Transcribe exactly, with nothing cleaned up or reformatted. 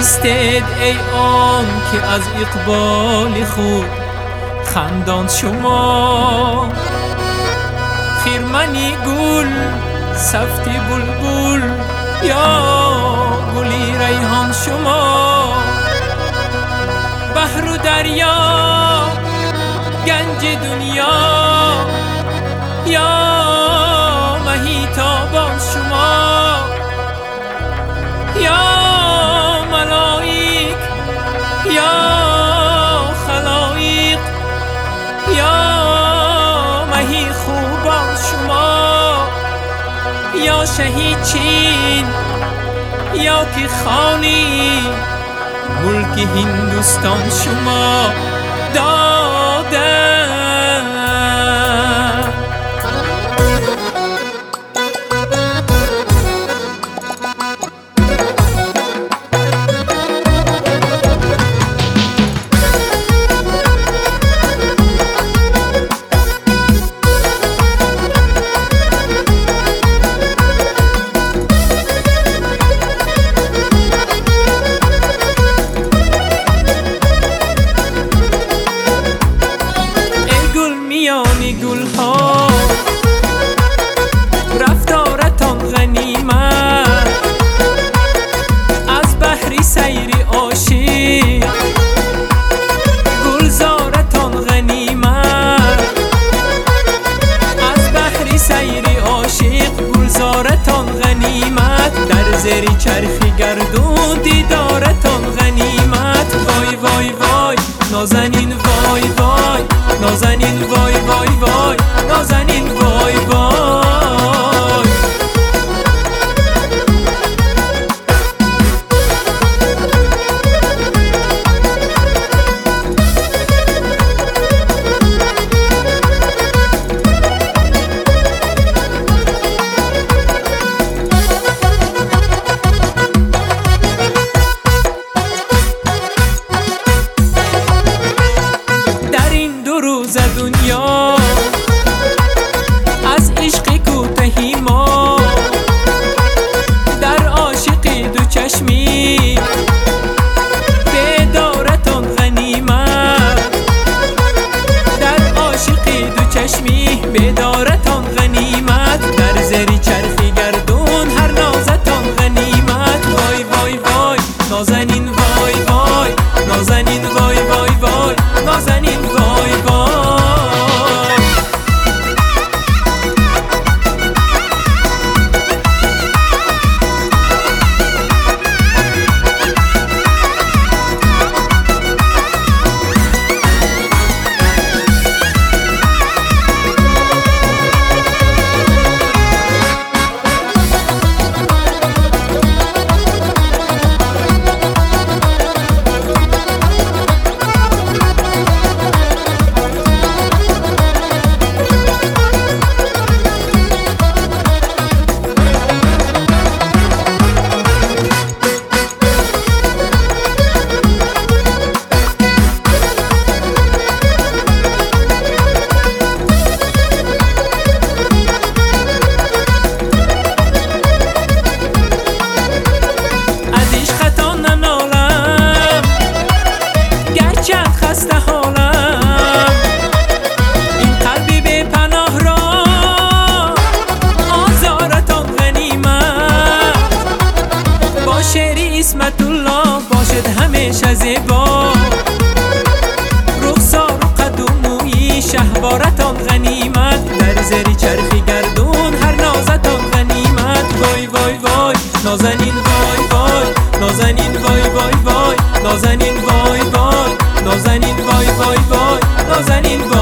ایستد ای آن که از اقبال خود خنداند شما. خرمنی گل سفت بلبل یا گلی ریحان شما. بحر و دریا گنج دنیا یا مهی تابان شما. یا ملائک یا خلائق یا مهی خوبان شما. یا شهید چین یا که خانی ملک هندوستان شما دادن. میانی گل ها رفتارتان غنیمت از بحری سیری عاشق. گلزارتان غنیمت از بحری سیری عاشق. گلزارتان غنیمت در زیر چرخی گردون دیدارتان غنیمت. وای وای وای نازنین وای وای نازنین وای وای وای نازنین وای وای. دنیا از عشق کوتهی ما در عاشقی دو چشمی بیدارتان غنیمت. در عاشقی دو چشمی بیدارتان غنیمت. در زیر چرخی گردون هر نازتان غنیمت. وای وای وای نازنین وای وای نازنین وای وای وای نازنین وای وای. خسته حالم این قلبی به پناه را آزارتان غنیمت. با شعری اسمت الله باشد همیشه زیبا. رخسار و قد و مویی شهوارتان غنیمت. در زیر چرخی گردون هر نازتان غنیمت. وای وای وای نازنین وای وای نازنین وای وای وای نازنین وای وای نازنین وای وای وای نازنین